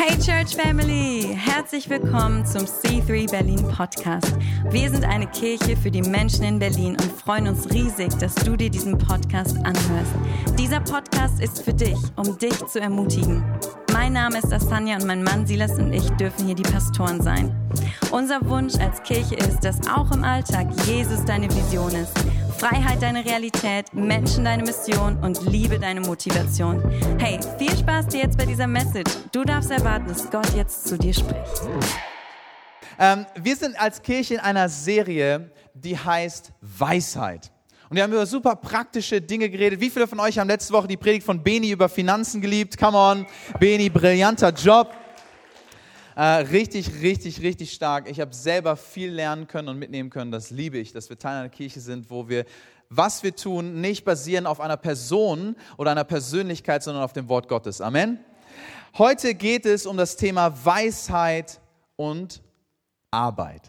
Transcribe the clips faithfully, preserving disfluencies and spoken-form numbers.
Hey Church Family, herzlich willkommen zum C drei Berlin Podcast. Wir sind eine Kirche für die Menschen in Berlin und freuen uns riesig, dass du dir diesen Podcast anhörst. Dieser Podcast ist für dich, um dich zu ermutigen. Mein Name ist Asanja und mein Mann Silas und ich dürfen hier die Pastoren sein. Unser Wunsch als Kirche ist, dass auch im Alltag Jesus deine Vision ist. Freiheit deine Realität, Menschen deine Mission und Liebe deine Motivation. Hey, viel Spaß dir jetzt bei dieser Message. Du darfst erwarten, dass Gott jetzt zu dir spricht. Ähm, wir sind als Kirche in einer Serie, die heißt Weisheit. Und wir haben über super praktische Dinge geredet. Wie viele von euch haben letzte Woche die Predigt von Beni über Finanzen geliebt? Come on, Beni, brillanter Job. Äh, richtig, richtig, richtig stark. Ich habe selber viel lernen können und mitnehmen können. Das liebe ich, dass wir Teil einer Kirche sind, wo wir, was wir tun, nicht basieren auf einer Person oder einer Persönlichkeit, sondern auf dem Wort Gottes. Amen. Heute geht es um das Thema Weisheit und Arbeit.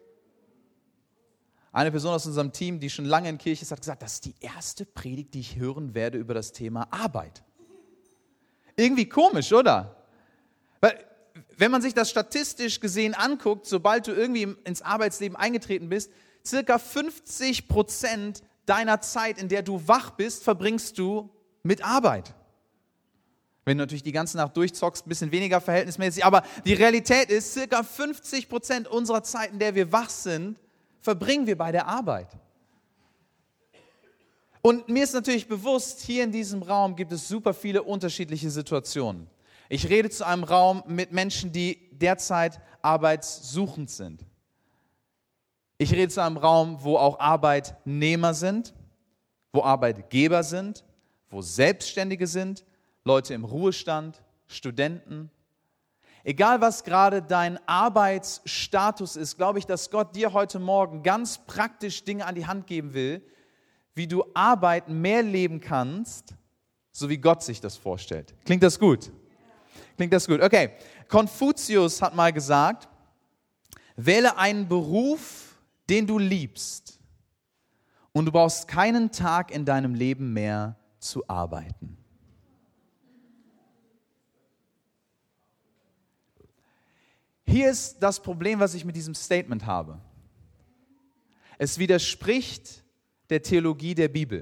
Eine Person aus unserem Team, die schon lange in Kirche ist, hat gesagt, das ist die erste Predigt, die ich hören werde über das Thema Arbeit. Irgendwie komisch, oder? Weil wenn man sich das statistisch gesehen anguckt, sobald du irgendwie ins Arbeitsleben eingetreten bist, circa fünfzig Prozent deiner Zeit, in der du wach bist, verbringst du mit Arbeit. Wenn du natürlich die ganze Nacht durchzockst, ein bisschen weniger verhältnismäßig, aber die Realität ist, circa fünfzig Prozent unserer Zeit, in der wir wach sind, verbringen wir bei der Arbeit. Und mir ist natürlich bewusst, hier in diesem Raum gibt es super viele unterschiedliche Situationen. Ich rede zu einem Raum mit Menschen, die derzeit arbeitssuchend sind. Ich rede zu einem Raum, wo auch Arbeitnehmer sind, wo Arbeitgeber sind, wo Selbstständige sind, Leute im Ruhestand, Studenten. Egal, was gerade dein Arbeitsstatus ist, glaube ich, dass Gott dir heute Morgen ganz praktisch Dinge an die Hand geben will, wie du Arbeit mehr leben kannst, so wie Gott sich das vorstellt. Klingt das gut? Klingt das gut? Okay. Konfuzius hat mal gesagt, wähle einen Beruf, den du liebst, und du brauchst keinen Tag in deinem Leben mehr zu arbeiten. Hier ist das Problem, was ich mit diesem Statement habe. Es widerspricht der Theologie der Bibel.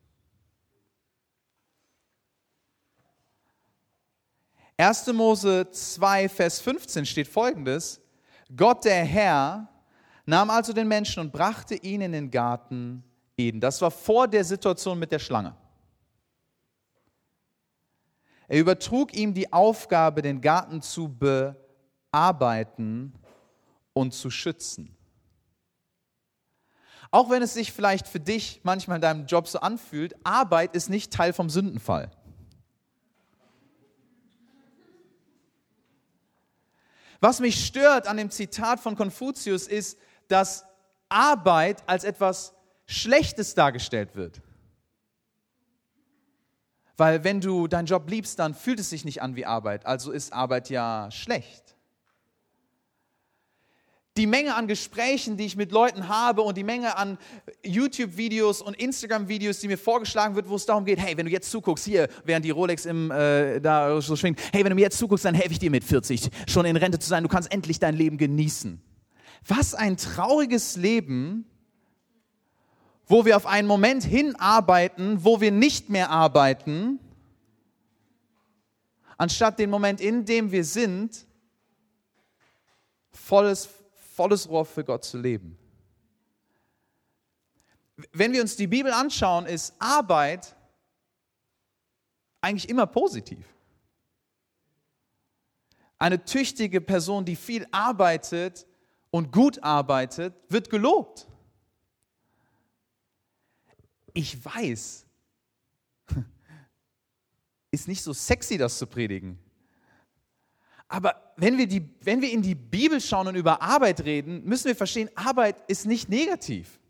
erster Mose zwei, Vers fünfzehn steht Folgendes: Gott, der Herr, nahm also den Menschen und brachte ihn in den Garten Eden. Das war vor der Situation mit der Schlange. Er übertrug ihm die Aufgabe, den Garten zu bearbeiten und zu schützen. Auch wenn es sich vielleicht für dich manchmal in deinem Job so anfühlt, Arbeit ist nicht Teil vom Sündenfall. Was mich stört an dem Zitat von Konfuzius ist, dass Arbeit als etwas Schlechtes dargestellt wird. Weil wenn du deinen Job liebst, dann fühlt es sich nicht an wie Arbeit, also ist Arbeit ja schlecht. Die Menge an Gesprächen, die ich mit Leuten habe und die Menge an YouTube-Videos und Instagram-Videos, die mir vorgeschlagen wird, wo es darum geht, hey, wenn du jetzt zuguckst, hier, während die Rolex im, äh, da so schwingt, hey, wenn du mir jetzt zuguckst, dann helfe ich dir mit vierzig, schon in Rente zu sein, du kannst endlich dein Leben genießen. Was ein trauriges Leben, wo wir auf einen Moment hinarbeiten, wo wir nicht mehr arbeiten, anstatt den Moment, in dem wir sind, volles volles Rohr für Gott zu leben. Wenn wir uns die Bibel anschauen, ist Arbeit eigentlich immer positiv. Eine tüchtige Person, die viel arbeitet und gut arbeitet, wird gelobt. Ich weiß, ist nicht so sexy, das zu predigen. Aber wenn wir, die, wenn wir in die Bibel schauen und über Arbeit reden, müssen wir verstehen, Arbeit ist nicht negativ.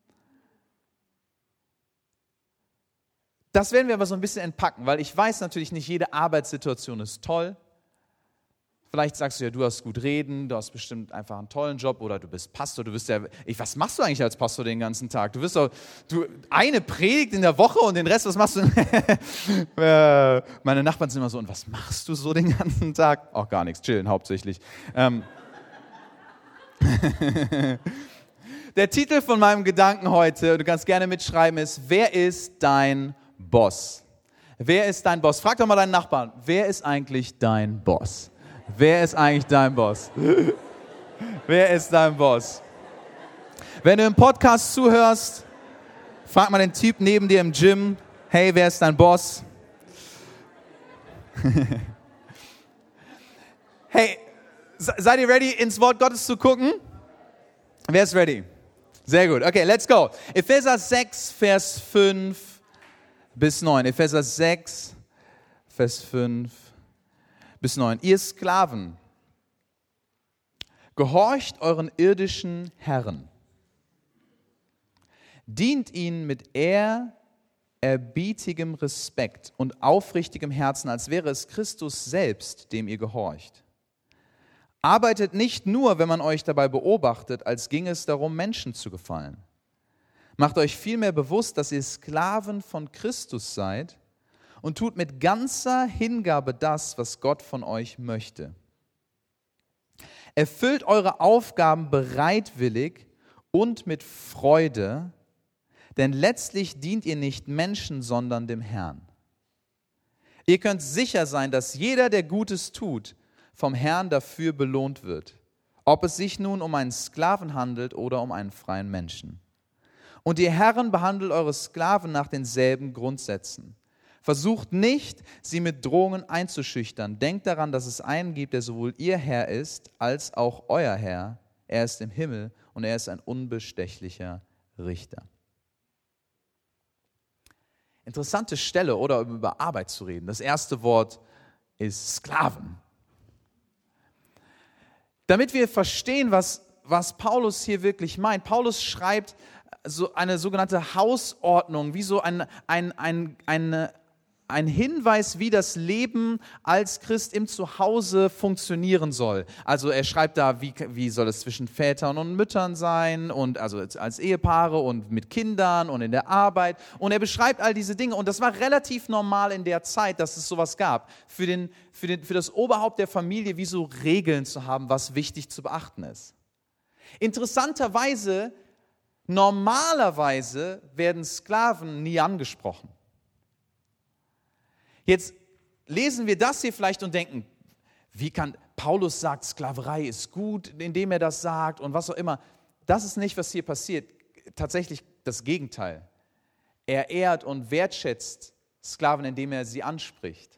Das werden wir aber so ein bisschen entpacken, weil ich weiß natürlich nicht, jede Arbeitssituation ist toll. Vielleicht sagst du ja, du hast gut reden, du hast bestimmt einfach einen tollen Job oder du bist Pastor, du bist ja, ich, was machst du eigentlich als Pastor den ganzen Tag? Du bist doch, du, eine Predigt in der Woche und den Rest, was machst du? äh, meine Nachbarn sind immer so, und was machst du so den ganzen Tag? Auch gar nichts, chillen hauptsächlich. Ähm. Der Titel von meinem Gedanken heute, du kannst gerne mitschreiben, ist, wer ist dein Boss? Wer ist dein Boss? Frag doch mal deinen Nachbarn, wer ist eigentlich dein Boss? Wer ist eigentlich dein Boss? Wer ist dein Boss? Wenn du im Podcast zuhörst, frag mal den Typ neben dir im Gym, hey, wer ist dein Boss? Hey, seid ihr ready, ins Wort Gottes zu gucken? Wer ist ready? Sehr gut, okay, let's go. Epheser sechs, Vers fünf bis neun. Epheser sechs, Vers fünf bis neun. Ihr Sklaven, gehorcht euren irdischen Herren. Dient ihnen mit ehrerbietigem Respekt und aufrichtigem Herzen, als wäre es Christus selbst, dem ihr gehorcht. Arbeitet nicht nur, wenn man euch dabei beobachtet, als ginge es darum, Menschen zu gefallen. Macht euch vielmehr bewusst, dass ihr Sklaven von Christus seid und tut mit ganzer Hingabe das, was Gott von euch möchte. Erfüllt eure Aufgaben bereitwillig und mit Freude, denn letztlich dient ihr nicht Menschen, sondern dem Herrn. Ihr könnt sicher sein, dass jeder, der Gutes tut, vom Herrn dafür belohnt wird, ob es sich nun um einen Sklaven handelt oder um einen freien Menschen. Und ihr Herren, behandelt eure Sklaven nach denselben Grundsätzen. Versucht nicht, sie mit Drohungen einzuschüchtern. Denkt daran, dass es einen gibt, der sowohl ihr Herr ist, als auch euer Herr. Er ist im Himmel und er ist ein unbestechlicher Richter. Interessante Stelle, oder um über Arbeit zu reden. Das erste Wort ist Sklaven. Damit wir verstehen, was, was Paulus hier wirklich meint. Paulus schreibt so eine sogenannte Hausordnung, wie so ein, ein, ein, eine, ein Hinweis, wie das Leben als Christ im Zuhause funktionieren soll. Also er schreibt da, wie, wie soll es zwischen Vätern und Müttern sein und also als Ehepaare und mit Kindern und in der Arbeit. Und er beschreibt all diese Dinge. Und das war relativ normal in der Zeit, dass es sowas gab. Für, den, für, den, für das Oberhaupt der Familie, wie so Regeln zu haben, was wichtig zu beachten ist. Interessanterweise, normalerweise werden Sklaven nie angesprochen. Jetzt lesen wir das hier vielleicht und denken, wie kann, Paulus sagt, Sklaverei ist gut, indem er das sagt und was auch immer. Das ist nicht, was hier passiert. Tatsächlich das Gegenteil. Er ehrt und wertschätzt Sklaven, indem er sie anspricht.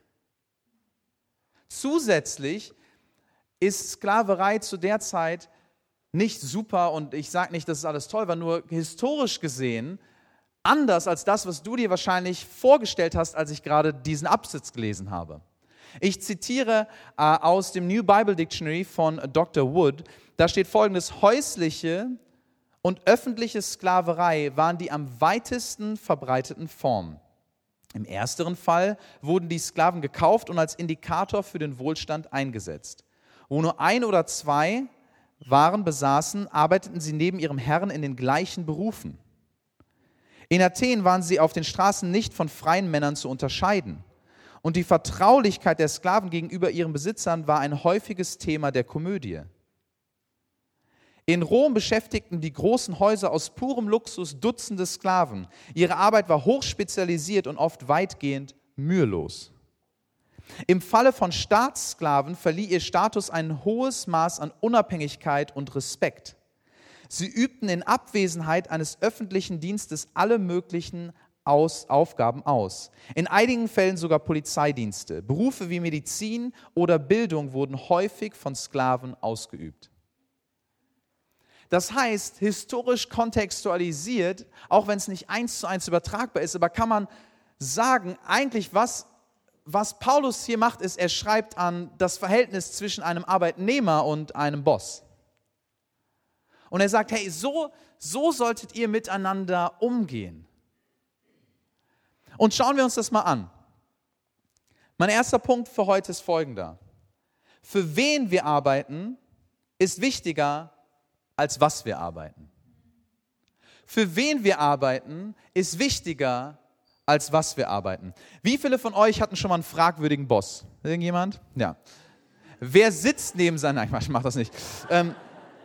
Zusätzlich ist Sklaverei zu der Zeit nicht super und ich sage nicht, dass es alles toll war, nur historisch gesehen anders als das, was du dir wahrscheinlich vorgestellt hast, als ich gerade diesen Absatz gelesen habe. Ich zitiere äh, aus dem New Bible Dictionary von Doktor Wood. Da steht Folgendes: Häusliche und öffentliche Sklaverei waren die am weitesten verbreiteten Formen. Im ersteren Fall wurden die Sklaven gekauft und als Indikator für den Wohlstand eingesetzt. Wo nur ein oder zwei Waren besaßen, arbeiteten sie neben ihrem Herrn in den gleichen Berufen. In Athen waren sie auf den Straßen nicht von freien Männern zu unterscheiden. Und die Vertraulichkeit der Sklaven gegenüber ihren Besitzern war ein häufiges Thema der Komödie. In Rom beschäftigten die großen Häuser aus purem Luxus Dutzende Sklaven. Ihre Arbeit war hochspezialisiert und oft weitgehend mühelos. Im Falle von Staatssklaven verlieh ihr Status ein hohes Maß an Unabhängigkeit und Respekt. Sie übten in Abwesenheit eines öffentlichen Dienstes alle möglichen aus, Aufgaben aus. In einigen Fällen sogar Polizeidienste. Berufe wie Medizin oder Bildung wurden häufig von Sklaven ausgeübt. Das heißt, historisch kontextualisiert, auch wenn es nicht eins zu eins übertragbar ist, aber kann man sagen, eigentlich was, was Paulus hier macht, ist, er schreibt an das Verhältnis zwischen einem Arbeitnehmer und einem Boss. Und er sagt, hey, so, so solltet ihr miteinander umgehen. Und schauen wir uns das mal an. Mein erster Punkt für heute ist folgender. für wen wir arbeiten, ist wichtiger, als was wir arbeiten. Für wen wir arbeiten, ist wichtiger, als was wir arbeiten. Wie viele von euch hatten schon mal einen fragwürdigen Boss? Irgendjemand? Ja. Wer sitzt neben seinem... Nein, ich mach das nicht. Ähm,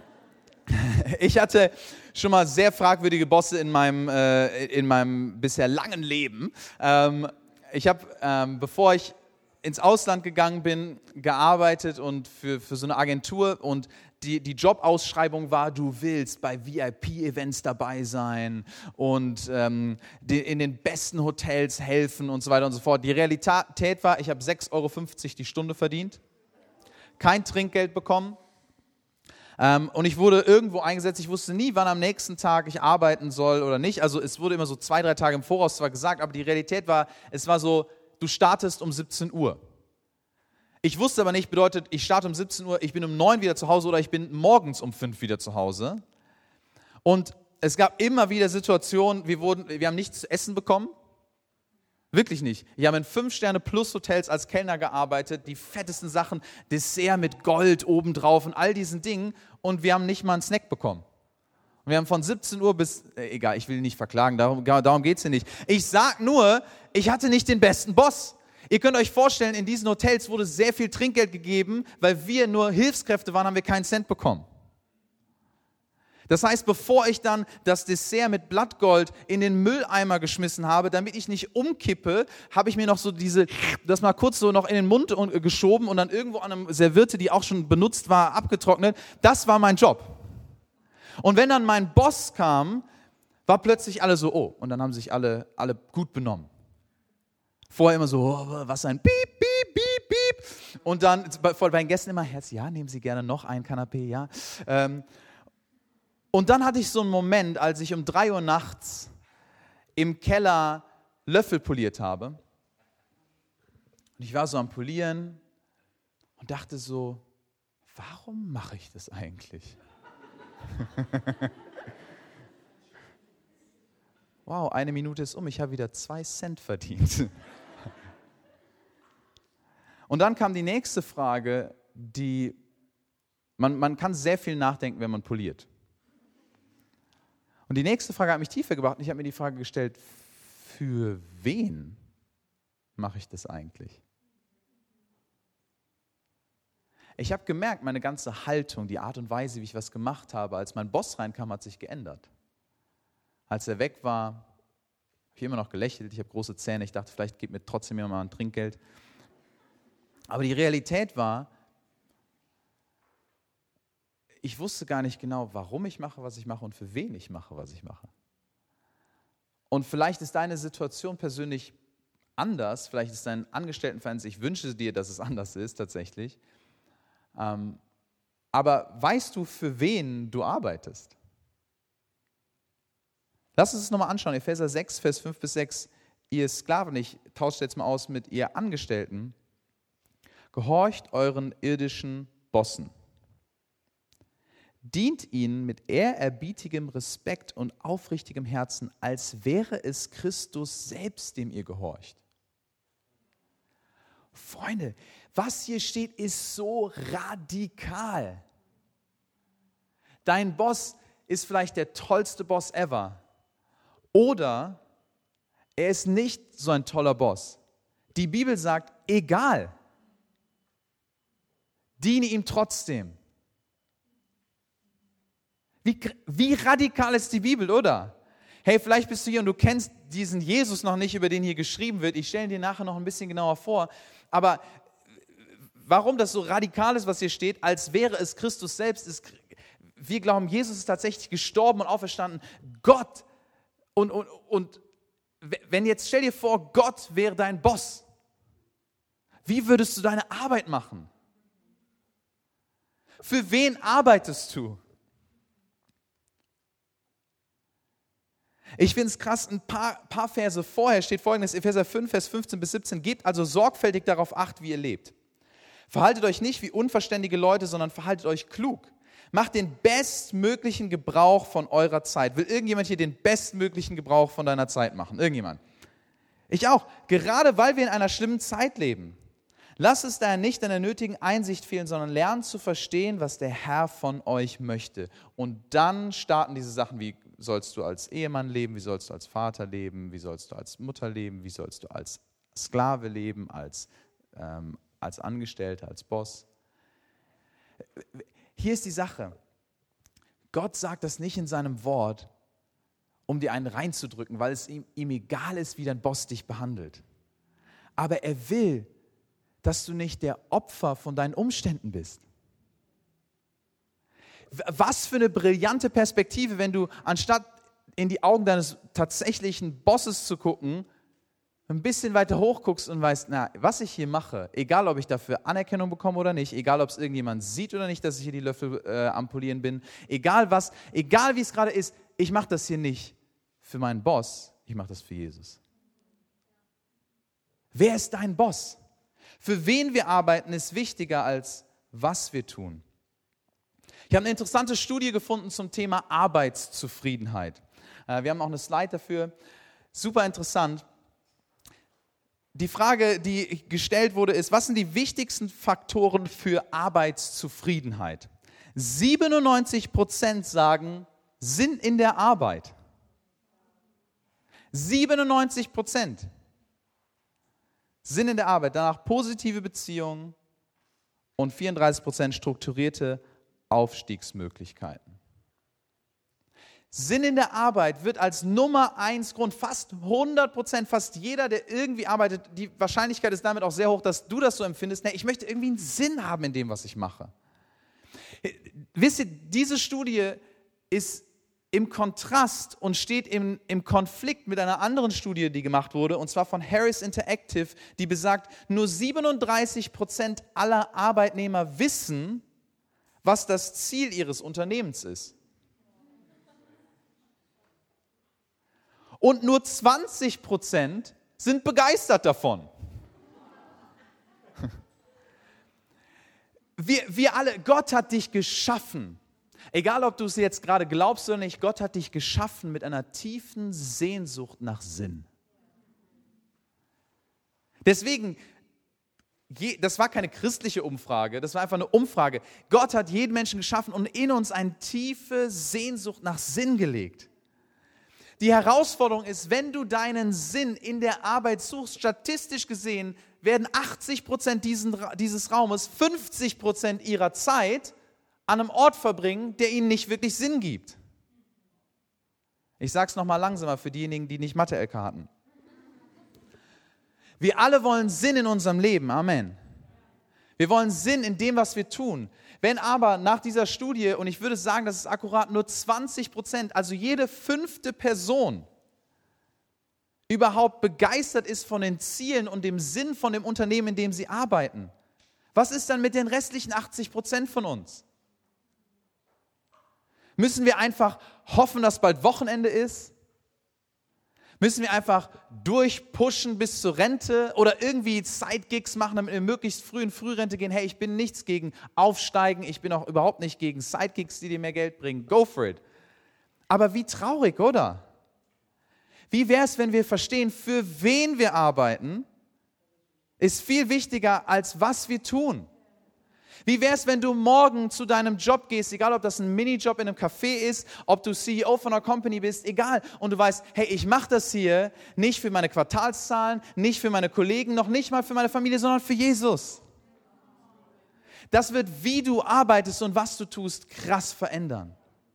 ich hatte schon mal sehr fragwürdige Bosse in meinem, äh, in meinem bisher langen Leben. Ähm, ich habe, ähm, bevor ich ins Ausland gegangen bin, gearbeitet und für, für so eine Agentur und die, die Jobausschreibung war, du willst bei V I P-Events dabei sein und ähm, die, in den besten Hotels helfen und so weiter und so fort. Die Realität war, ich habe sechs Euro fünfzig die Stunde verdient, kein Trinkgeld bekommen ähm, und ich wurde irgendwo eingesetzt. Ich wusste nie, wann am nächsten Tag ich arbeiten soll oder nicht. Also es wurde immer so zwei, drei Tage im Voraus zwar gesagt, aber die Realität war, es war so, du startest um siebzehn Uhr. Ich wusste aber nicht, bedeutet, ich starte um siebzehn Uhr, ich bin um neun wieder zu Hause oder ich bin morgens um fünf wieder zu Hause. Und es gab immer wieder Situationen, wir, wurden, wir haben nichts zu essen bekommen. Wirklich nicht. Ich habe in Fünf-Sterne-Plus-Hotels als Kellner gearbeitet, die fettesten Sachen, Dessert mit Gold obendrauf und all diesen Dingen. Und wir haben nicht mal einen Snack bekommen. Und wir haben von siebzehn Uhr bis, äh, egal, ich will nicht verklagen, darum, darum geht es hier nicht. Ich sage nur, ich hatte nicht den besten Boss. Ihr könnt euch vorstellen, in diesen Hotels wurde sehr viel Trinkgeld gegeben, weil wir nur Hilfskräfte waren, haben wir keinen Cent bekommen. Das heißt, bevor ich dann das Dessert mit Blattgold in den Mülleimer geschmissen habe, damit ich nicht umkippe, habe ich mir noch so diese, das mal kurz so noch in den Mund geschoben und dann irgendwo an einem Serviette, die auch schon benutzt war, abgetrocknet. Das war mein Job. Und wenn dann mein Boss kam, war plötzlich alle so, oh, und dann haben sich alle, alle gut benommen. Vorher immer so, oh, was ein Piep, Piep, Piep, Piep. Und dann bei, bei den Gästen immer, Herz, ja, nehmen Sie gerne noch ein Kanapé, ja. Ähm, und dann hatte ich so einen Moment, als ich um drei Uhr nachts im Keller Löffel poliert habe. Und ich war so am Polieren und dachte so, warum mache ich das eigentlich? Wow, eine Minute ist um, ich habe wieder zwei Cent verdient. Und dann kam die nächste Frage, die, man, man kann sehr viel nachdenken, wenn man poliert. Und die nächste Frage hat mich tiefer gebracht und ich habe mir die Frage gestellt, für wen mache ich das eigentlich? Ich habe gemerkt, meine ganze Haltung, die Art und Weise, wie ich was gemacht habe, als mein Boss reinkam, hat sich geändert. Als er weg war, habe ich immer noch gelächelt, ich habe große Zähne, ich dachte, vielleicht gibt mir trotzdem jemand mal ein Trinkgeld. Aber die Realität war, ich wusste gar nicht genau, warum ich mache, was ich mache und für wen ich mache, was ich mache. Und vielleicht ist deine Situation persönlich anders, vielleicht ist dein Angestelltenverhältnis, ich wünsche dir, dass es anders ist tatsächlich. Ähm, aber weißt du, für wen du arbeitest? Lass uns es nochmal anschauen, Epheser sechs, Vers fünf bis sechs. Ihr Sklaven, ich tausche jetzt mal aus mit ihr Angestellten, gehorcht euren irdischen Bossen. Dient ihnen mit ehrerbietigem Respekt und aufrichtigem Herzen, als wäre es Christus selbst, dem ihr gehorcht. Freunde, was hier steht, ist so radikal. Dein Boss ist vielleicht der tollste Boss ever. Oder er ist nicht so ein toller Boss. Die Bibel sagt, egal, diene ihm trotzdem. Wie, wie radikal ist die Bibel, oder? Hey, vielleicht bist du hier und du kennst diesen Jesus noch nicht, über den hier geschrieben wird. Ich stelle ihn dir nachher noch ein bisschen genauer vor. Aber warum das so radikal ist, was hier steht, als wäre es Christus selbst, ist, wir glauben, Jesus ist tatsächlich gestorben und auferstanden. Gott, und, und, und wenn jetzt, stell dir vor, Gott wäre dein Boss. Wie würdest du deine Arbeit machen? Für wen arbeitest du? Ich finde es krass, ein paar, paar Verse vorher steht folgendes, Epheser fünf, Vers fünfzehn bis siebzehn, gebt also sorgfältig darauf Acht, wie ihr lebt. Verhaltet euch nicht wie unverständige Leute, sondern verhaltet euch klug. Macht den bestmöglichen Gebrauch von eurer Zeit. Will irgendjemand hier den bestmöglichen Gebrauch von deiner Zeit machen? Irgendjemand? Ich auch. Gerade weil wir in einer schlimmen Zeit leben. Lasst es daher nicht an der nötigen Einsicht fehlen, sondern lernt zu verstehen, was der Herr von euch möchte. Und dann starten diese Sachen wie, sollst du als Ehemann leben, wie sollst du als Vater leben, wie sollst du als Mutter leben, wie sollst du als Sklave leben, als, ähm, als Angestellter, als Boss. Hier ist die Sache. Gott sagt das nicht in seinem Wort, um dir einen reinzudrücken, weil es ihm, ihm egal ist, wie dein Boss dich behandelt. Aber er will, dass du nicht der Opfer von deinen Umständen bist. Was für eine brillante Perspektive, wenn du anstatt in die Augen deines tatsächlichen Bosses zu gucken, ein bisschen weiter hoch guckst und weißt, na, was ich hier mache, egal ob ich dafür Anerkennung bekomme oder nicht, egal ob es irgendjemand sieht oder nicht, dass ich hier die Löffel äh, am Polieren bin, egal was, egal wie es gerade ist, ich mache das hier nicht für meinen Boss, ich mache das für Jesus. Wer ist dein Boss? Für wen wir arbeiten, ist wichtiger als was wir tun. Ich habe eine interessante Studie gefunden zum Thema Arbeitszufriedenheit. Wir haben auch eine Slide dafür. Super interessant. Die Frage, die gestellt wurde, ist, was sind die wichtigsten Faktoren für Arbeitszufriedenheit? siebenundneunzig Prozent sagen, Sinn in der Arbeit. siebenundneunzig Prozent. Sinn in der Arbeit, danach positive Beziehungen und vierunddreißig Prozent strukturierte Aufstiegsmöglichkeiten. Sinn in der Arbeit wird als Nummer eins Grund, fast hundert Prozent, fast jeder, der irgendwie arbeitet, die Wahrscheinlichkeit ist damit auch sehr hoch, dass du das so empfindest, nee, ich möchte irgendwie einen Sinn haben in dem, was ich mache. Wisst ihr, diese Studie ist im Kontrast und steht im, im Konflikt mit einer anderen Studie, die gemacht wurde, und zwar von Harris Interactive, die besagt, nur siebenunddreißig Prozent aller Arbeitnehmer wissen, was das Ziel ihres Unternehmens ist. Und nur zwanzig Prozent sind begeistert davon. Wir, wir alle, Gott hat dich geschaffen. Egal, ob du es jetzt gerade glaubst oder nicht, Gott hat dich geschaffen mit einer tiefen Sehnsucht nach Sinn. Deswegen, das war keine christliche Umfrage, das war einfach eine Umfrage. Gott hat jeden Menschen geschaffen und in uns eine tiefe Sehnsucht nach Sinn gelegt. Die Herausforderung ist, wenn du deinen Sinn in der Arbeit suchst, statistisch gesehen werden achtzig Prozent diesen, dieses Raumes fünfzig Prozent ihrer Zeit an einem Ort verbringen, der ihnen nicht wirklich Sinn gibt. Ich sage es nochmal langsamer für diejenigen, die nicht Mathe-L K hatten. Wir alle wollen Sinn in unserem Leben. Amen. Wir wollen Sinn in dem, was wir tun. Wenn aber nach dieser Studie, und ich würde sagen, das ist akkurat nur zwanzig Prozent, also jede fünfte Person überhaupt begeistert ist von den Zielen und dem Sinn von dem Unternehmen, in dem sie arbeiten, was ist dann mit den restlichen achtzig Prozent von uns? Müssen wir einfach hoffen, dass bald Wochenende ist? Müssen wir einfach durchpushen bis zur Rente oder irgendwie Side-Gigs machen, damit wir möglichst früh in Frührente gehen? Hey, ich bin nichts gegen Aufsteigen, ich bin auch überhaupt nicht gegen Side-Gigs, die dir mehr Geld bringen. Go for it. Aber wie traurig, oder? Wie wäre es, wenn wir verstehen, für wen wir arbeiten, ist viel wichtiger, als was wir tun. Wie wäre es, wenn du morgen zu deinem Job gehst, egal ob das ein Minijob in einem Café ist, ob du C E O von einer Company bist, egal. Und du weißt, hey, ich mache das hier nicht für meine Quartalszahlen, nicht für meine Kollegen, noch nicht mal für meine Familie, sondern für Jesus. Das wird, wie du arbeitest und was du tust, krass verändern.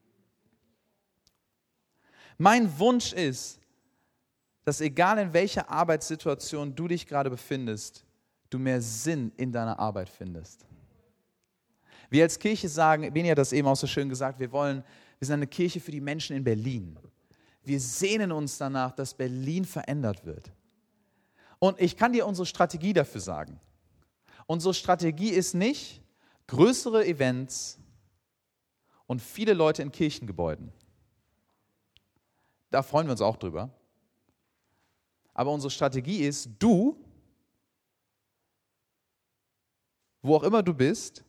Mein Wunsch ist, dass egal in welcher Arbeitssituation du dich gerade befindest, du mehr Sinn in deiner Arbeit findest. Wir als Kirche sagen, Beni hat das eben auch so schön gesagt, wir wollen, wir sind eine Kirche für die Menschen in Berlin. Wir sehnen uns danach, dass Berlin verändert wird. Und ich kann dir unsere Strategie dafür sagen. Unsere Strategie ist nicht größere Events und viele Leute in Kirchengebäuden. Da freuen wir uns auch drüber. Aber unsere Strategie ist, du, wo auch immer du bist,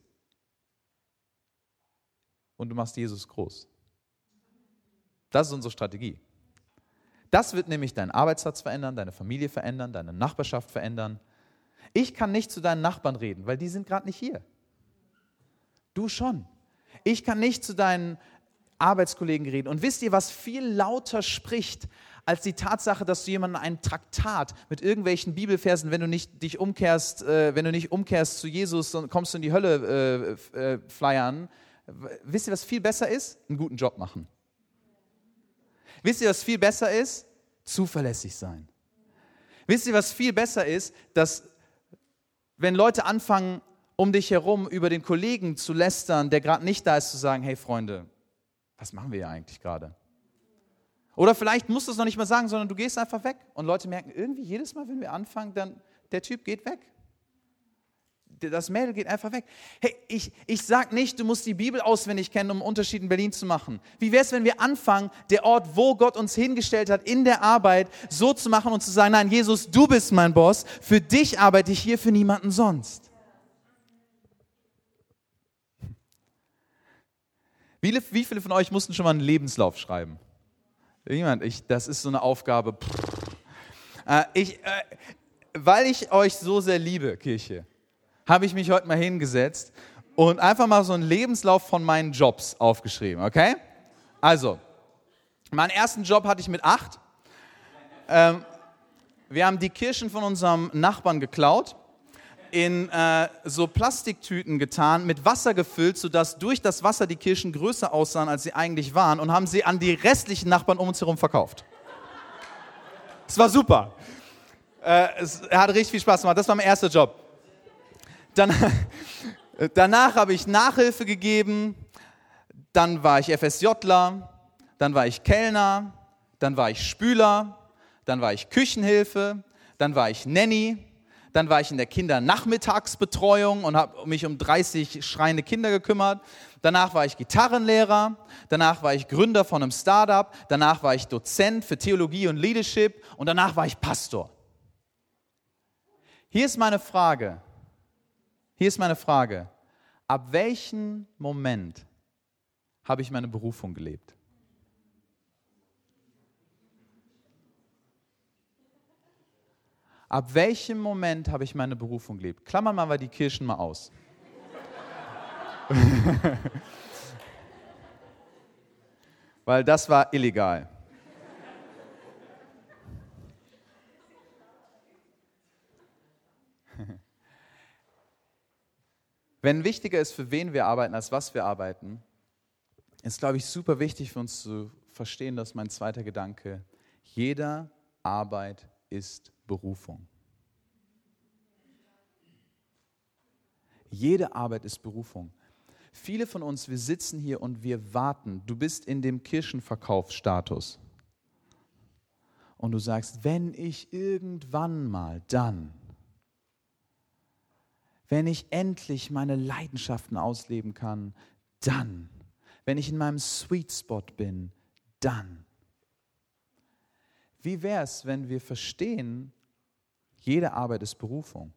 und du machst Jesus groß. Das ist unsere Strategie. Das wird nämlich deinen Arbeitsplatz verändern, deine Familie verändern, deine Nachbarschaft verändern. Ich kann nicht zu deinen Nachbarn reden, weil die sind gerade nicht hier. Du schon. Ich kann nicht zu deinen Arbeitskollegen reden. Und wisst ihr, was viel lauter spricht, als die Tatsache, dass du jemanden ein Traktat mit irgendwelchen Bibelversen, wenn du nicht dich umkehrst, äh, wenn du nicht umkehrst zu Jesus, dann kommst du in die Hölle äh, äh, flyern. Wisst ihr, was viel besser ist? Einen guten Job machen. Wisst ihr, was viel besser ist? Zuverlässig sein. Wisst ihr, was viel besser ist? Dass, wenn Leute anfangen, um dich herum über den Kollegen zu lästern, der gerade nicht da ist, zu sagen, hey Freunde, was machen wir hier eigentlich gerade? Oder vielleicht musst du es noch nicht mal sagen, sondern du gehst einfach weg. Und Leute merken, irgendwie jedes Mal, wenn wir anfangen, dann der Typ geht weg. Das Mädel geht einfach weg. Hey, ich, ich sag nicht, du musst die Bibel auswendig kennen, um einen Unterschied in Berlin zu machen. Wie wäre es, wenn wir anfangen, der Ort, wo Gott uns hingestellt hat, in der Arbeit so zu machen und zu sagen, nein, Jesus, du bist mein Boss, für dich arbeite ich hier, für niemanden sonst. Wie, wie viele von euch mussten schon mal einen Lebenslauf schreiben? Jemand, ich, das ist so eine Aufgabe. Äh, ich, äh, weil ich euch so sehr liebe, Kirche, habe ich mich heute mal hingesetzt und einfach mal so einen Lebenslauf von meinen Jobs aufgeschrieben, okay? Also, meinen ersten Job hatte ich mit acht. Ähm, wir haben die Kirschen von unserem Nachbarn geklaut, in äh, so Plastiktüten getan, mit Wasser gefüllt, sodass durch das Wasser die Kirschen größer aussahen, als sie eigentlich waren, und haben sie an die restlichen Nachbarn um uns herum verkauft. Das war super. Äh, es hat richtig viel Spaß gemacht. Das war mein erster Job. Dann, danach habe ich Nachhilfe gegeben, dann war ich FSJler, dann war ich Kellner, dann war ich Spüler, dann war ich Küchenhilfe, dann war ich Nanny, dann war ich in der Kindernachmittagsbetreuung und habe mich um dreißig schreiende Kinder gekümmert. Danach war ich Gitarrenlehrer, danach war ich Gründer von einem Startup, danach war ich Dozent für Theologie und Leadership und danach war ich Pastor. Hier ist meine Frage. Hier ist meine Frage, ab welchem Moment habe ich meine Berufung gelebt? Ab welchem Moment habe ich meine Berufung gelebt? Klammern wir mal die Kirschen mal aus. Weil das war illegal. Wenn wichtiger ist, für wen wir arbeiten, als was wir arbeiten, ist, glaube ich, super wichtig für uns zu verstehen, dass mein zweiter Gedanke, jede Arbeit ist Berufung. Jede Arbeit ist Berufung. Viele von uns, wir sitzen hier und wir warten. Du bist in dem Kirchenverkaufsstatus. Und du sagst, wenn ich irgendwann mal, dann... Wenn ich endlich meine Leidenschaften ausleben kann, dann. Wenn ich in meinem Sweet Spot bin, dann. Wie wäre es, wenn wir verstehen, jede Arbeit ist Berufung?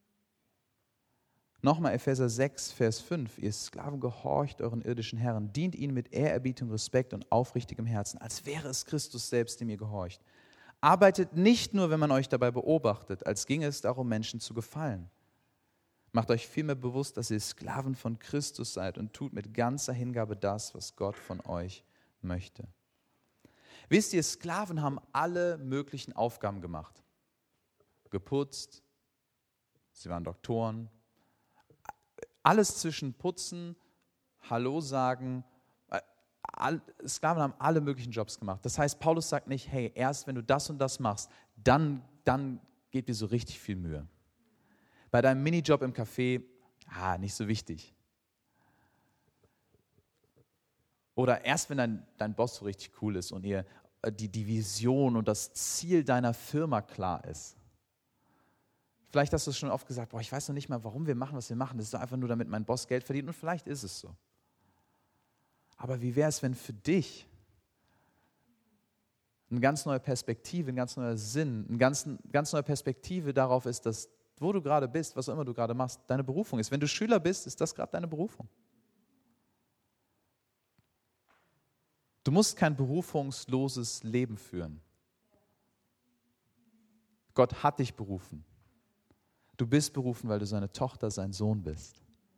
Nochmal Epheser sechs, Vers fünf. Ihr Sklaven, gehorcht euren irdischen Herren, dient ihnen mit Ehrerbietung, Respekt und aufrichtigem Herzen, als wäre es Christus selbst, dem ihr gehorcht. Arbeitet nicht nur, wenn man euch dabei beobachtet, als ginge es darum, Menschen zu gefallen. Macht euch vielmehr bewusst, dass ihr Sklaven von Christus seid und tut mit ganzer Hingabe das, was Gott von euch möchte. Wisst ihr, Sklaven haben alle möglichen Aufgaben gemacht. Geputzt, sie waren Doktoren, alles zwischen Putzen, Hallo sagen, Sklaven haben alle möglichen Jobs gemacht. Das heißt, Paulus sagt nicht, hey, erst wenn du das und das machst, dann, dann gebt dir so richtig viel Mühe. Bei deinem Minijob im Café, ah, nicht so wichtig. Oder erst wenn dein, dein Boss so richtig cool ist und ihr die, die Vision und das Ziel deiner Firma klar ist. Vielleicht hast du es schon oft gesagt, boah, ich weiß noch nicht mal, warum wir machen, was wir machen. Das ist doch einfach nur, damit mein Boss Geld verdient, und vielleicht ist es so. Aber wie wäre es, wenn für dich eine ganz neue Perspektive, ein ganz neuer Sinn, eine ganz, ganz neue Perspektive darauf ist, dass wo du gerade bist, was auch immer du gerade machst, deine Berufung ist. Wenn du Schüler bist, ist das gerade deine Berufung. Du musst kein berufungsloses Leben führen. Gott hat dich berufen. Du Du bist berufen, weil du seine Tochter, sein Sohn bist.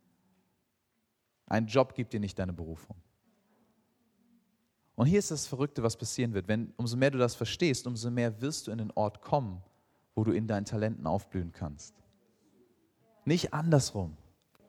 Ein Job gibt dir nicht deine Berufung. Und hier ist das Verrückte, was passieren wird. Wenn, umso mehr du das verstehst, umso mehr wirst du in den Ort kommen, wo du in deinen Talenten aufblühen kannst. Nicht andersrum.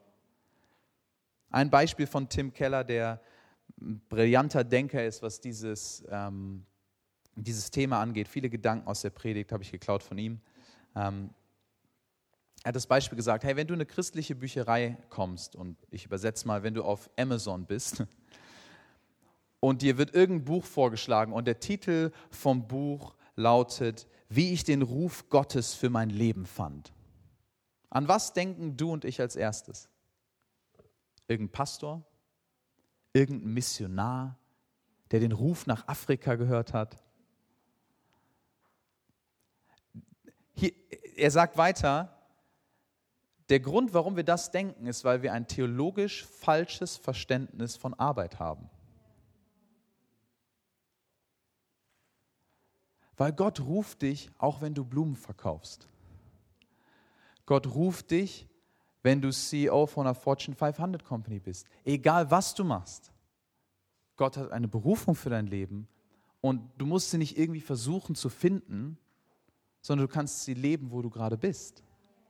Ein Beispiel von Tim Keller, der ein brillanter Denker ist, was dieses, ähm, dieses Thema angeht. Viele Gedanken aus der Predigt habe ich geklaut von ihm. Ähm, er hat das Beispiel gesagt, hey, wenn du in eine christliche Bücherei kommst, und ich übersetze mal, wenn du auf Amazon bist, und dir wird irgendein Buch vorgeschlagen und der Titel vom Buch lautet, wie ich den Ruf Gottes für mein Leben fand. An was denken du und ich als erstes? Irgendein Pastor? Irgendein Missionar, der den Ruf nach Afrika gehört hat? Hier, er sagt weiter, der Grund, warum wir das denken, ist, weil wir ein theologisch falsches Verständnis von Arbeit haben. Weil Gott ruft dich, auch wenn du Blumen verkaufst. Gott ruft dich, wenn du C E O von einer Fortune fünfhundert Company bist. Egal, was du machst. Gott hat eine Berufung für dein Leben und du musst sie nicht irgendwie versuchen zu finden, sondern du kannst sie leben, wo du gerade bist.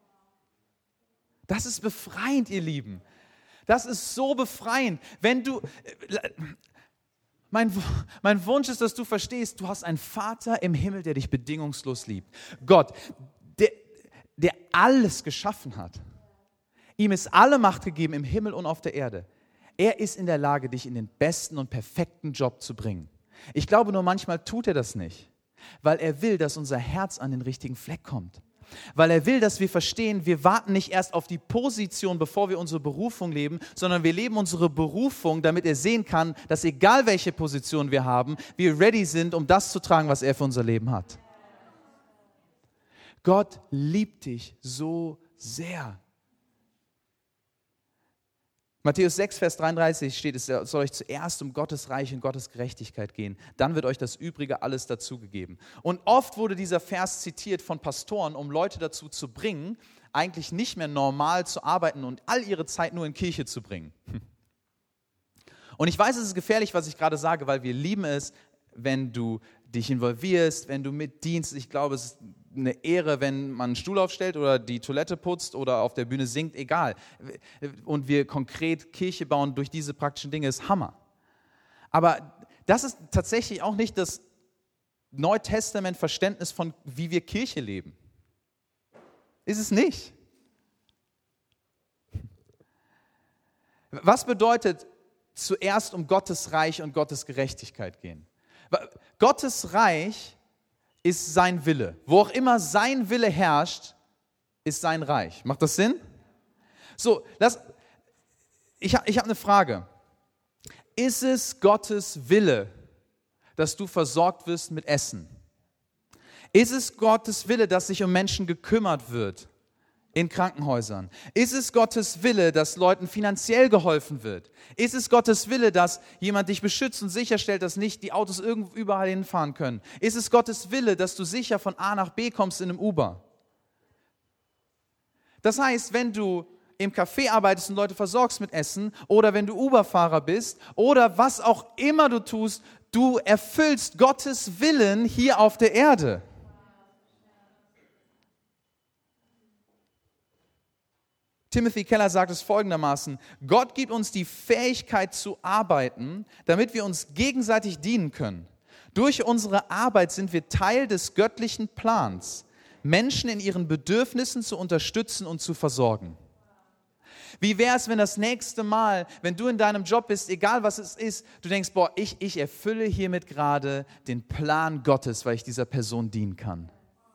Das ist befreiend, ihr Lieben. Das ist so befreiend. Wenn du... Mein, mein Wunsch ist, dass du verstehst, du hast einen Vater im Himmel, der dich bedingungslos liebt. Gott, der, der alles geschaffen hat. Ihm ist alle Macht gegeben im Himmel und auf der Erde. Er ist in der Lage, dich in den besten und perfekten Job zu bringen. Ich glaube nur, manchmal tut er das nicht, weil er will, dass unser Herz an den richtigen Fleck kommt. Weil er will, dass wir verstehen, wir warten nicht erst auf die Position, bevor wir unsere Berufung leben, sondern wir leben unsere Berufung, damit er sehen kann, dass egal welche Position wir haben, wir ready sind, um das zu tragen, was er für unser Leben hat. Gott liebt dich so sehr. Matthäus sechs, Vers dreiunddreißig steht, es soll euch zuerst um Gottes Reich und Gottes Gerechtigkeit gehen. Dann wird euch das Übrige alles dazugegeben. Und oft wurde dieser Vers zitiert von Pastoren, um Leute dazu zu bringen, eigentlich nicht mehr normal zu arbeiten und all ihre Zeit nur in Kirche zu bringen. Und ich weiß, es ist gefährlich, was ich gerade sage, weil wir lieben es, wenn du dich involvierst, wenn du mitdienst. Ich glaube, es ist eine Ehre, wenn man einen Stuhl aufstellt oder die Toilette putzt oder auf der Bühne singt, egal. Und wir konkret Kirche bauen durch diese praktischen Dinge, ist Hammer. Aber das ist tatsächlich auch nicht das Neutestament-Verständnis von, wie wir Kirche leben. Ist es nicht. Was bedeutet zuerst um Gottes Reich und Gottes Gerechtigkeit gehen? Gottes Reich ist sein Wille. Wo auch immer sein Wille herrscht, ist sein Reich. Macht das Sinn? So, lass, ich, ich habe eine Frage. Ist es Gottes Wille, dass du versorgt wirst mit Essen? Ist es Gottes Wille, dass sich um Menschen gekümmert wird in Krankenhäusern? Ist es Gottes Wille, dass Leuten finanziell geholfen wird? Ist es Gottes Wille, dass jemand dich beschützt und sicherstellt, dass nicht die Autos irgendwo überall hinfahren können? Ist es Gottes Wille, dass du sicher von A nach B kommst in einem Uber? Das heißt, wenn du im Café arbeitest und Leute versorgst mit Essen oder wenn du Uber-Fahrer bist oder was auch immer du tust, du erfüllst Gottes Willen hier auf der Erde. Timothy Keller sagt es folgendermaßen: Gott gibt uns die Fähigkeit zu arbeiten, damit wir uns gegenseitig dienen können. Durch unsere Arbeit sind wir Teil des göttlichen Plans, Menschen in ihren Bedürfnissen zu unterstützen und zu versorgen. Wie wäre es, wenn das nächste Mal, wenn du in deinem Job bist, egal was es ist, du denkst, boah, ich, ich erfülle hiermit gerade den Plan Gottes, weil ich dieser Person dienen kann.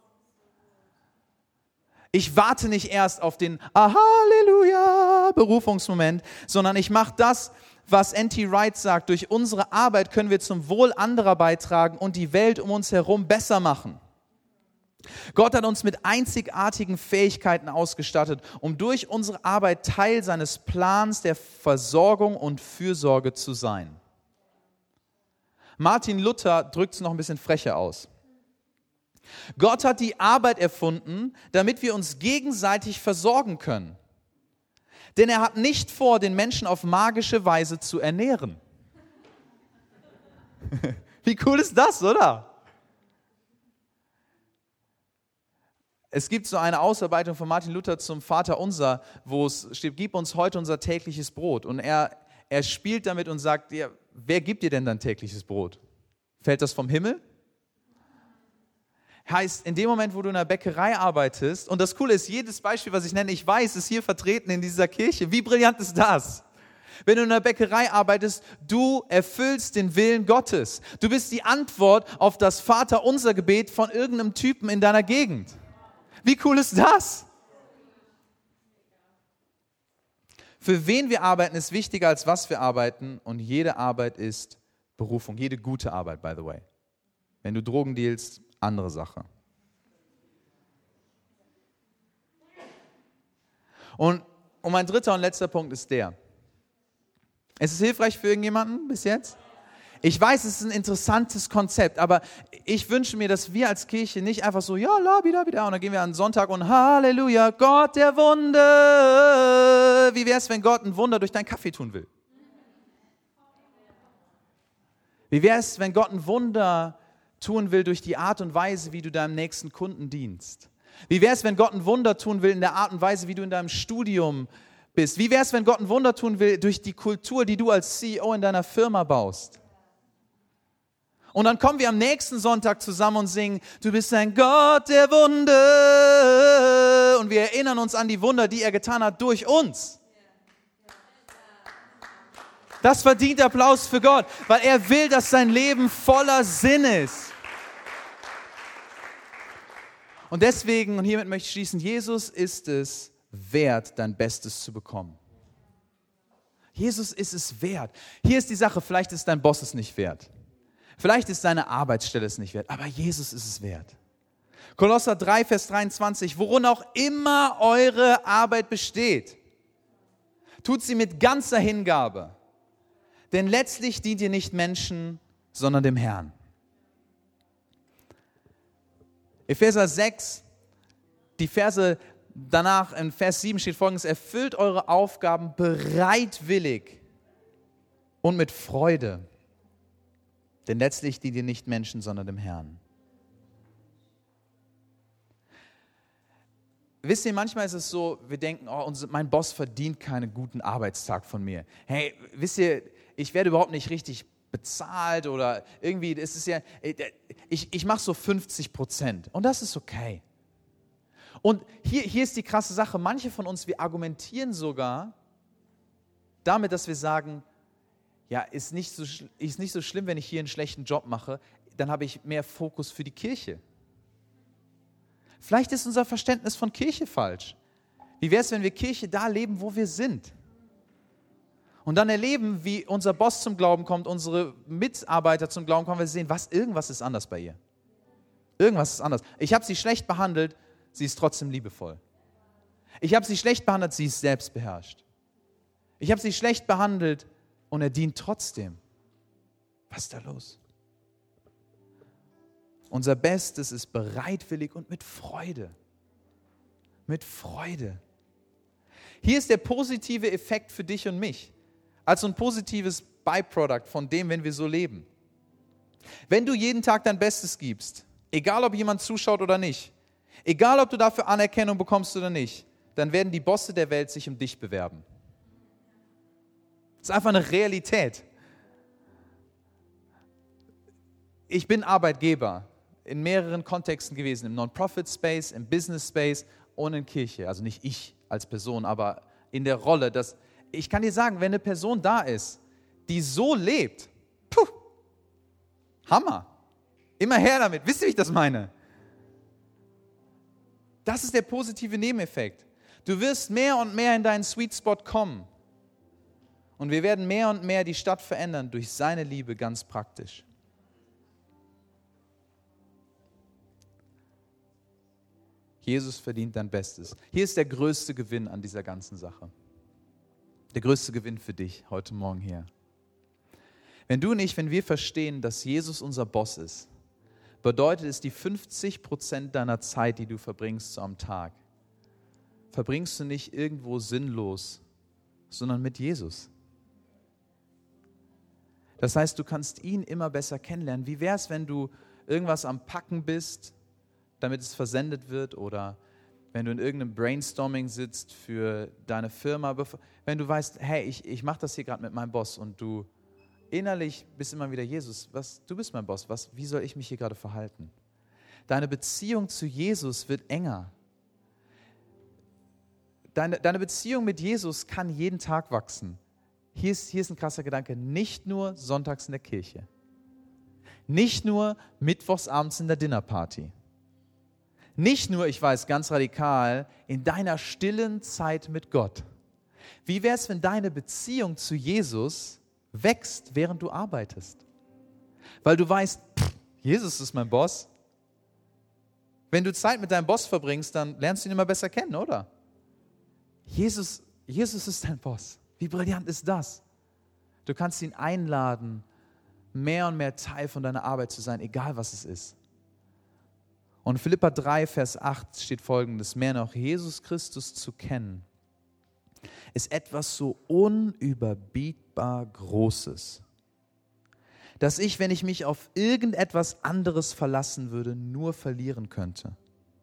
Ich warte nicht erst auf den ah, Halleluja Berufungsmoment, sondern ich mache das, was N T Wright sagt. Durch unsere Arbeit können wir zum Wohl anderer beitragen und die Welt um uns herum besser machen. Gott hat uns mit einzigartigen Fähigkeiten ausgestattet, um durch unsere Arbeit Teil seines Plans der Versorgung und Fürsorge zu sein. Martin Luther drückt es noch ein bisschen frecher aus. Gott hat die Arbeit erfunden, damit wir uns gegenseitig versorgen können. Denn er hat nicht vor, den Menschen auf magische Weise zu ernähren. Wie cool ist das, oder? Es gibt so eine Ausarbeitung von Martin Luther zum Vaterunser, wo es steht, gib uns heute unser tägliches Brot. Und er, er spielt damit und sagt, ja, wer gibt dir denn dein tägliches Brot? Fällt das vom Himmel? Heißt, in dem Moment, wo du in einer Bäckerei arbeitest, und das Coole ist, jedes Beispiel, was ich nenne, ich weiß, ist hier vertreten in dieser Kirche. Wie brillant ist das? Wenn du in einer Bäckerei arbeitest, du erfüllst den Willen Gottes. Du bist die Antwort auf das Vaterunser-Gebet von irgendeinem Typen in deiner Gegend. Wie cool ist das? Für wen wir arbeiten, ist wichtiger, als was wir arbeiten. Und jede Arbeit ist Berufung. Jede gute Arbeit, by the way. Wenn du Drogen dealst, andere Sache. Und, und mein dritter und letzter Punkt ist der. Es ist hilfreich für irgendjemanden bis jetzt? Ich weiß, es ist ein interessantes Konzept, aber ich wünsche mir, dass wir als Kirche nicht einfach so, ja, la, wieder, wieder, und dann gehen wir an Sonntag und Halleluja, Gott der Wunder. Wie wäre es, wenn Gott ein Wunder durch deinen Kaffee tun will? Wie wäre es, wenn Gott ein Wunder tun will durch die Art und Weise, wie du deinem nächsten Kunden dienst? Wie wäre es, wenn Gott ein Wunder tun will in der Art und Weise, wie du in deinem Studium bist? Wie wäre es, wenn Gott ein Wunder tun will durch die Kultur, die du als C E O in deiner Firma baust? Und dann kommen wir am nächsten Sonntag zusammen und singen, du bist ein Gott der Wunder. Und wir erinnern uns an die Wunder, die er getan hat durch uns. Das verdient Applaus für Gott, weil er will, dass sein Leben voller Sinn ist. Und deswegen, und hiermit möchte ich schließen, Jesus ist es wert, dein Bestes zu bekommen. Jesus ist es wert. Hier ist die Sache, vielleicht ist dein Boss es nicht wert. Vielleicht ist deine Arbeitsstelle es nicht wert, aber Jesus ist es wert. Kolosser drei, Vers dreiundzwanzig, worin auch immer eure Arbeit besteht, tut sie mit ganzer Hingabe. Denn letztlich dient ihr nicht Menschen, sondern dem Herrn. Epheser sechs, die Verse danach, in Vers sieben steht Folgendes, erfüllt eure Aufgaben bereitwillig und mit Freude. Denn letztlich dient ihr nicht Menschen, sondern dem Herrn. Wisst ihr, manchmal ist es so, wir denken, oh, unser, mein Boss verdient keinen guten Arbeitstag von mir. Hey, wisst ihr, ich werde überhaupt nicht richtig bezahlt oder irgendwie, es ist ja, ich, ich mache so fünfzig Prozent und das ist okay. Und hier, hier ist die krasse Sache, manche von uns, wir argumentieren sogar damit, dass wir sagen, ja, ist nicht so, ist nicht so schlimm, wenn ich hier einen schlechten Job mache, dann habe ich mehr Fokus für die Kirche. Vielleicht ist unser Verständnis von Kirche falsch. Wie wäre es, wenn wir Kirche da leben, wo wir sind? Und dann erleben, wie unser Boss zum Glauben kommt, unsere Mitarbeiter zum Glauben kommen, weil sie sehen, was, irgendwas ist anders bei ihr. Irgendwas ist anders. Ich habe sie schlecht behandelt, sie ist trotzdem liebevoll. Ich habe sie schlecht behandelt, sie ist selbstbeherrscht. Ich habe sie schlecht behandelt und er dient trotzdem. Was ist da los? Unser Bestes ist bereitwillig und mit Freude. Mit Freude. Hier ist der positive Effekt für dich und mich. Als ein positives Byproduct von dem, wenn wir so leben. Wenn du jeden Tag dein Bestes gibst, egal ob jemand zuschaut oder nicht, egal ob du dafür Anerkennung bekommst oder nicht, dann werden die Bosse der Welt sich um dich bewerben. Das ist einfach eine Realität. Ich bin Arbeitgeber in mehreren Kontexten gewesen, im Non-Profit-Space, im Business-Space und in Kirche. Also nicht ich als Person, aber in der Rolle, dass ich kann dir sagen, wenn eine Person da ist, die so lebt, puh, Hammer. Immer her damit. Wisst ihr, wie ich das meine? Das ist der positive Nebeneffekt. Du wirst mehr und mehr in deinen Sweet Spot kommen. Und wir werden mehr und mehr die Stadt verändern durch seine Liebe ganz praktisch. Jesus verdient dein Bestes. Hier ist der größte Gewinn an dieser ganzen Sache. Der größte Gewinn für dich heute Morgen hier. Wenn du und ich, wenn wir verstehen, dass Jesus unser Boss ist, bedeutet es, die fünfzig Prozent deiner Zeit, die du verbringst so am Tag, verbringst du nicht irgendwo sinnlos, sondern mit Jesus. Das heißt, du kannst ihn immer besser kennenlernen. Wie wäre es, wenn du irgendwas am Packen bist, damit es versendet wird, oder wenn du in irgendeinem Brainstorming sitzt für deine Firma, wenn du weißt, hey, ich, ich mache das hier gerade mit meinem Boss, und du innerlich bist immer wieder, Jesus, was, du bist mein Boss, was, wie soll ich mich hier gerade verhalten? Deine Beziehung zu Jesus wird enger. Deine, deine Beziehung mit Jesus kann jeden Tag wachsen. Hier ist, hier ist ein krasser Gedanke, nicht nur sonntags in der Kirche, nicht nur mittwochsabends in der Dinnerparty, nicht nur, ich weiß, ganz radikal, in deiner stillen Zeit mit Gott. Wie wäre es, wenn deine Beziehung zu Jesus wächst, während du arbeitest? Weil du weißt, pff, Jesus ist mein Boss. Wenn du Zeit mit deinem Boss verbringst, dann lernst du ihn immer besser kennen, oder? Jesus, Jesus ist dein Boss. Wie brillant ist das? Du kannst ihn einladen, mehr und mehr Teil von deiner Arbeit zu sein, egal was es ist. Und Philipper drei, Vers acht steht Folgendes: Mehr noch, Jesus Christus zu kennen, ist etwas so unüberbietbar Großes, dass ich, wenn ich mich auf irgendetwas anderes verlassen würde, nur verlieren könnte.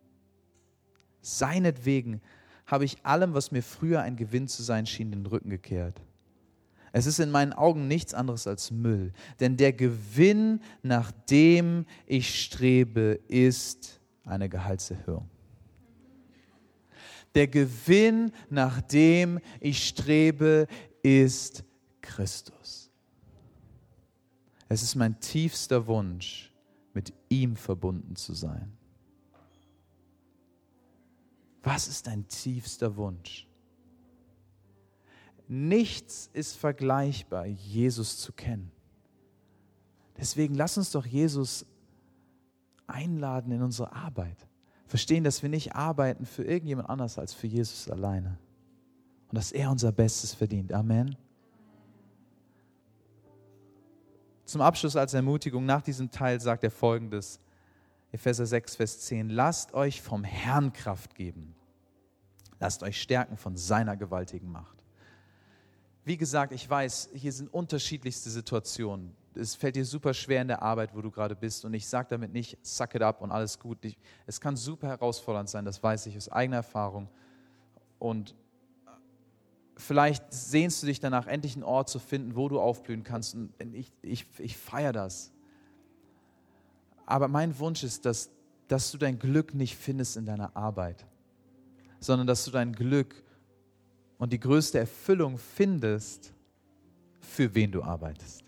Seinetwegen habe ich allem, was mir früher ein Gewinn zu sein schien, den Rücken gekehrt. Es ist in meinen Augen nichts anderes als Müll, denn der Gewinn, nach dem ich strebe, ist eine Gehaltserhöhung. Der Gewinn, nach dem ich strebe, ist Christus. Es ist mein tiefster Wunsch, mit ihm verbunden zu sein. Was ist dein tiefster Wunsch? Nichts ist vergleichbar, Jesus zu kennen. Deswegen lass uns doch Jesus einladen in unsere Arbeit. Verstehen, dass wir nicht arbeiten für irgendjemand anders als für Jesus alleine. Und dass er unser Bestes verdient. Amen. Zum Abschluss als Ermutigung nach diesem Teil sagt er Folgendes. Epheser sechs, Vers zehn. Lasst euch vom Herrn Kraft geben. Lasst euch stärken von seiner gewaltigen Macht. Wie gesagt, ich weiß, hier sind unterschiedlichste Situationen. Es fällt dir super schwer in der Arbeit, wo du gerade bist. Und ich sage damit nicht, suck it up und alles gut. Ich, es kann super herausfordernd sein, das weiß ich aus eigener Erfahrung. Und vielleicht sehnst du dich danach, endlich einen Ort zu finden, wo du aufblühen kannst. Und ich, ich, ich feiere das. Aber mein Wunsch ist, dass, dass du dein Glück nicht findest in deiner Arbeit, sondern dass du dein Glück und die größte Erfüllung findest, für wen du arbeitest.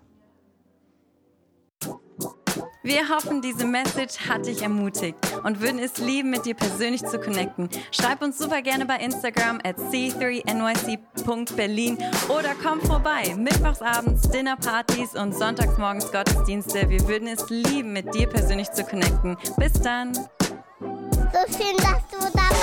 Wir hoffen, diese Message hat dich ermutigt und würden es lieben, mit dir persönlich zu connecten. Schreib uns super gerne bei Instagram at c drei n y c punkt berlin oder komm vorbei. Mittwochsabends Dinnerpartys und sonntagsmorgens Gottesdienste. Wir würden es lieben, mit dir persönlich zu connecten. Bis dann. So schön, dass du da bist.